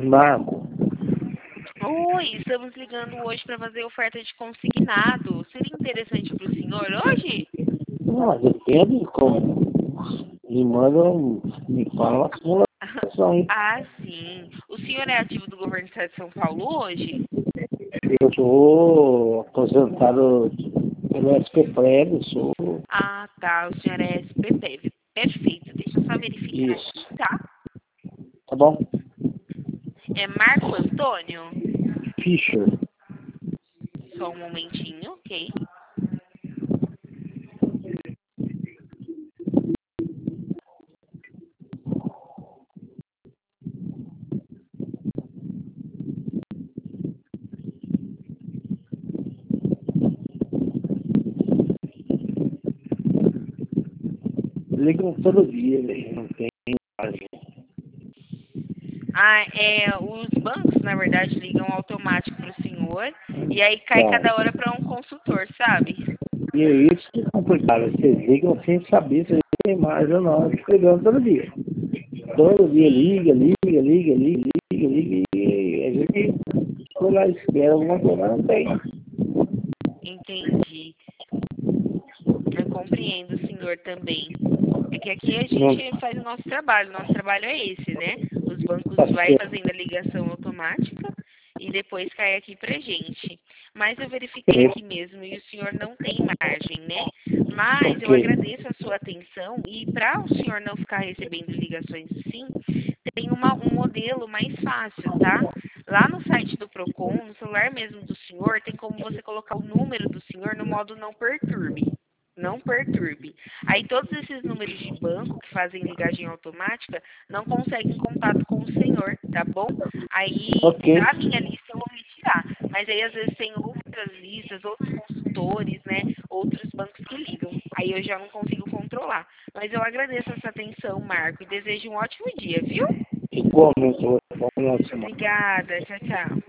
Marco. Oi, estamos ligando hoje para fazer oferta de consignado. Seria interessante para o senhor hoje? Não, depende como. Me fala a simulação, hein? Ah, sim. O senhor é ativo do governo do estado de São Paulo hoje? Eu sou aposentado pelo SPPREV, sou Ah, tá. O senhor é SPPEV. Perfeito. Deixa eu só verificar isso. aqui, tá? Tá bom? É Marco Antônio? Fischer. Só um momentinho, ok? Ligam todo dia, né? Não tem imagem. Ah, os bancos, na verdade, ligam automático para o senhor e aí cai Tá. cada hora para um consultor, sabe? E é isso que é complicado. Vocês ligam sem saber se tem imagem ou não. Fica ligando todo dia. Todo dia Sim, liga. E a gente foi lá, espera alguma coisa, mas não tem. entendi. Eu compreendo o senhor também. É que aqui a Não gente faz o nosso trabalho. O nosso trabalho é esse, né? Os bancos tá vai certo. fazendo a ligação automática e depois cai aqui pra gente. Mas eu verifiquei aqui mesmo e o senhor não tem margem, né? Mas eu Ok. agradeço a sua atenção e para o senhor não ficar recebendo ligações assim, tem um modelo mais fácil, tá? Lá no site do Procon, no celular mesmo do senhor, tem como você colocar o número do senhor no modo não perturbe. Não perturbe. Aí todos esses números de banco que fazem ligagem automática não conseguem contato com o senhor, tá bom? Aí Ok. da minha lista eu vou retirar. Mas aí às vezes tem outras listas, outros consultores, né? Outros bancos que ligam. Aí eu já não consigo controlar. Mas eu agradeço essa atenção, Marco, e desejo um ótimo dia, viu? Igualmente, bom final de semana. Obrigada. Tchau, tchau.